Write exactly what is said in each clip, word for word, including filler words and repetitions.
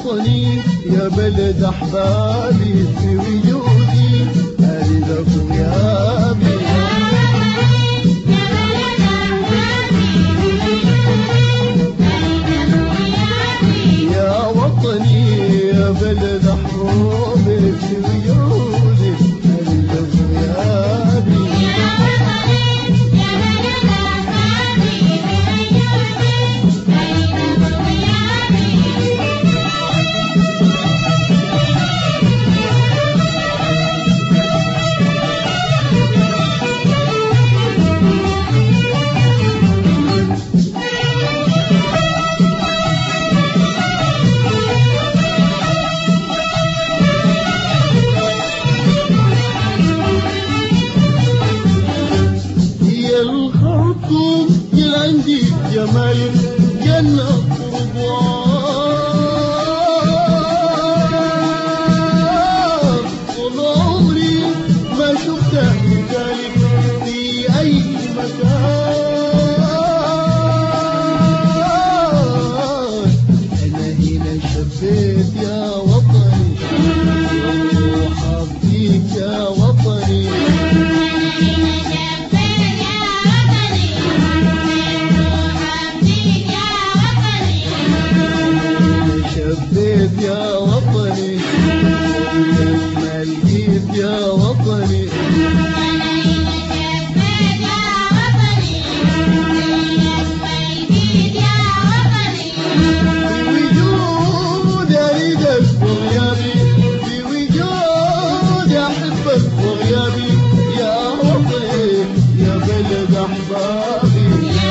وطني يا بلد أحبابي في وجودي أريدك غيابي. يا وطني يا بلد أحبابي في وجودي أريدك غيابي. الخرطوم عندي جمايل جنة رضوان، طول عمري ما شفتها مثالك في أي مكان. أنا هنا شبيت يا وطني وحبيك يا وطني. شبيت يا وطني ولما لقيت يا وطني. في وجود أريدك وغيابي، في وجود أحبك وغيابي يا وطني يا بلد أحبابي.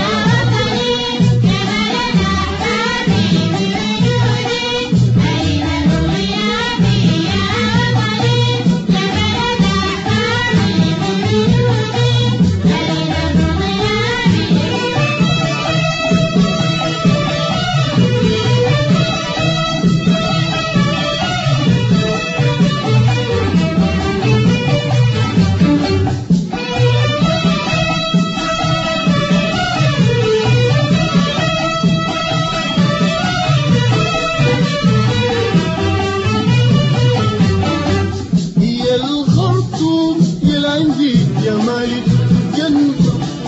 عندي جمالك جنة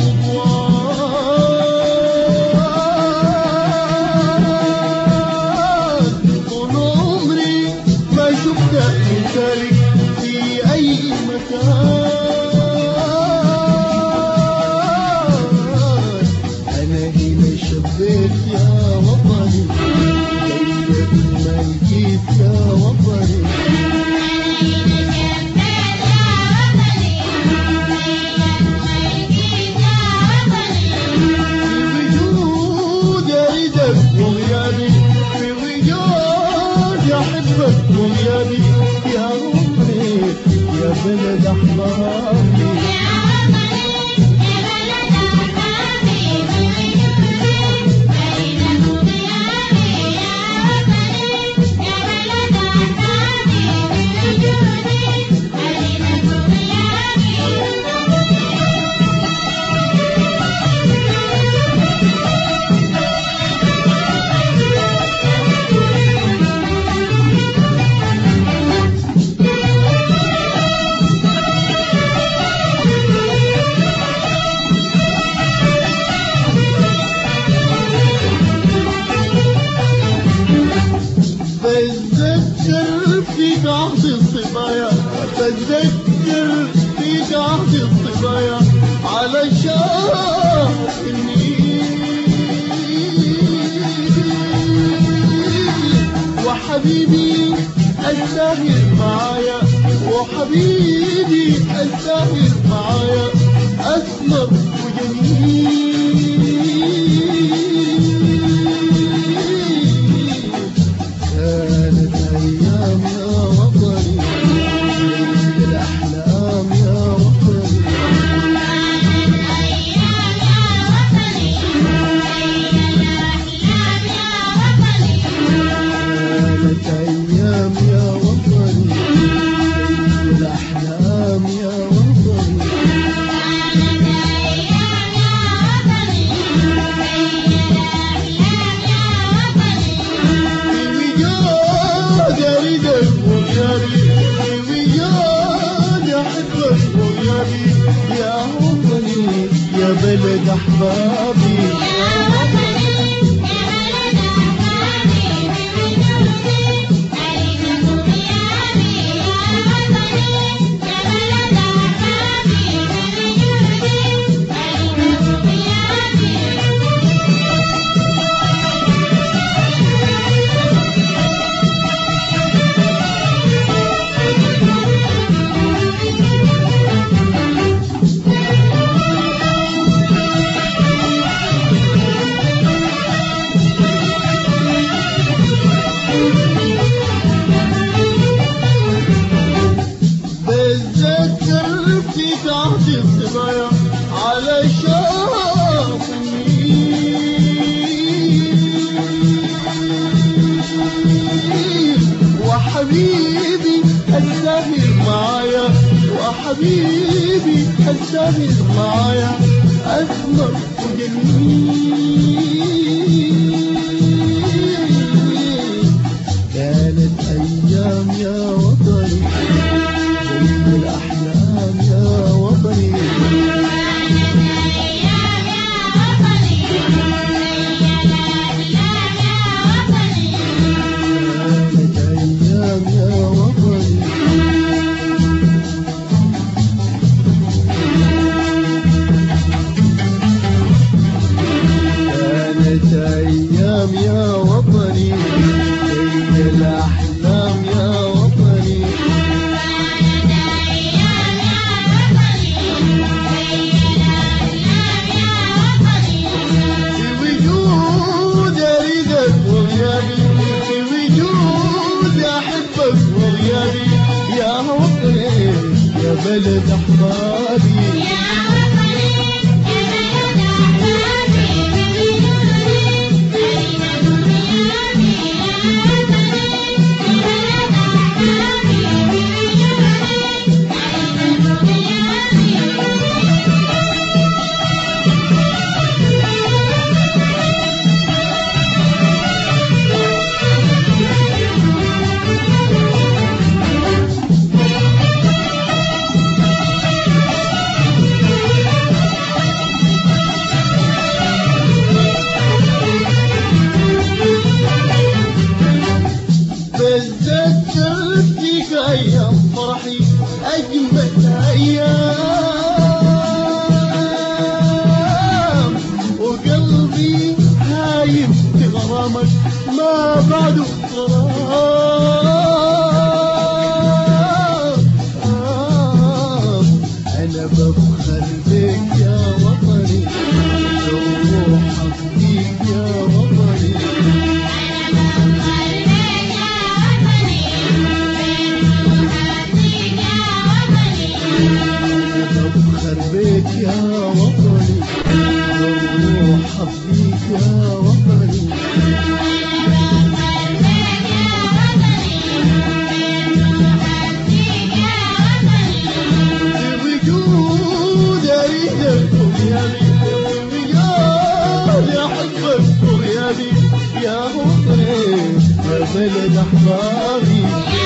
رضوان، طول عمري ما شفت مثالك في أي مكان. أنا هنا شبيت يا وطني زيك ما لقيت يا وطني. وغيابي في وجود أحبك وغيابي يا وطني يا بلد أحبابي. بتذكر فيك عهد الصبايا، بتذكر فيك عهد الصبايا على شاف النيل، وحبيبي الساهر معايا، وحبيبي الساهر معايا أسمر وجميل. كانت أيام يا وطني زي الأحلام يا وطني. كانت أيام يا وطني زي الأحلام يا وطني. أحبابي بتذكر في تحت الصبايا على شاطئ النيل وحبيبي الساهر معايا وحبيبي الساهر معايا أسمر وجميل كانت أيام يا وطني الأحلام يا وطني كانت أيام يا وطني كانت أيام يا وطني هي الأحلام يا وطني يا وطني يا بلد أحبابي يا وطني يا بلد أحبابي بتذكر فيك أيام فرحي أجمل أيام وقلبي هايم في غرامك ما بعده غرام أنا بفخر بك يا وطني روحك فيك يا وطني بفخر بك يا وطني روحك فيك يا وطني بوجود أريدك وغيابي بوجود أحبك وغيابي يا وطني يا بلد أحبابي